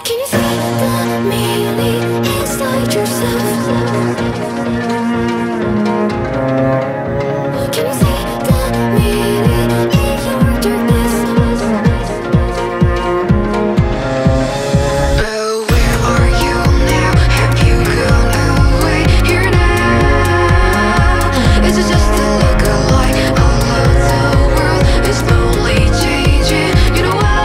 Can you see the meaning inside yourself? Can you see the meaning in your darkness? Oh, where are you now? Have you gone away here now? Is it just a look-alike? All of the world is slowly changing. You know why?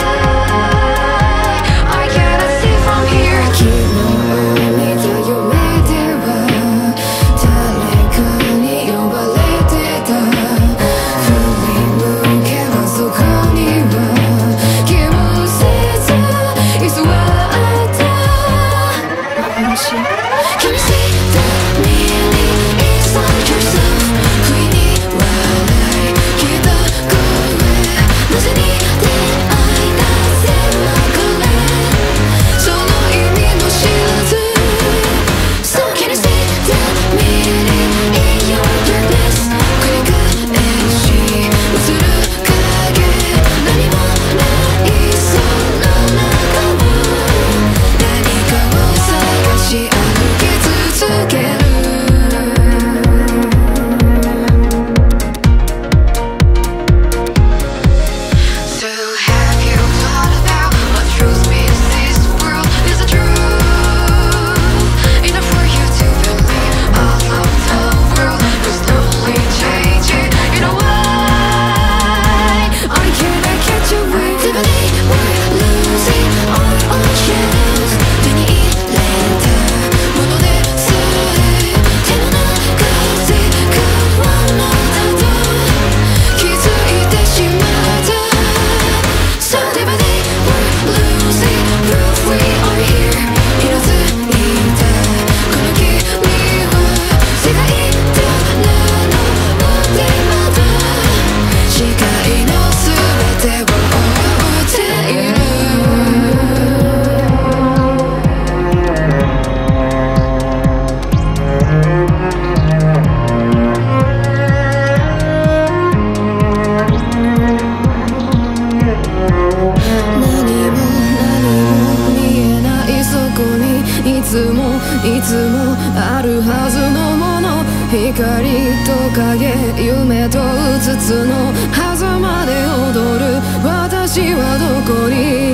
I cannot see from here. 昨日見た夢では誰かに呼ばれてた。振り向けばそこには気をせず居座った幻。Can you see the meaning inside yourself? 不意に笑い聞いた声、なぜに出会い出せなくれ、その意味も知らず。So can you see the meaning in your darkness? 繰り返し映る影、何もないその中を何かを探し歩き続ける。So have you thought about what truth means? This world is the truth. Enough for you to believe all of the world is slowly changing. You know why? I cannot catch a wave. The belief we're losing all our shadows. 手に入れたものでさえ手の中で変わるのだと気づいてしまった。So the belief we're losing proof we are here. 色づいたこの君は世界からのお手間だ。視界の全てを覆っている。何も見えないそこにいつもあるはずのもの。光と影、夢とうつつの狭間で踊る私はどこに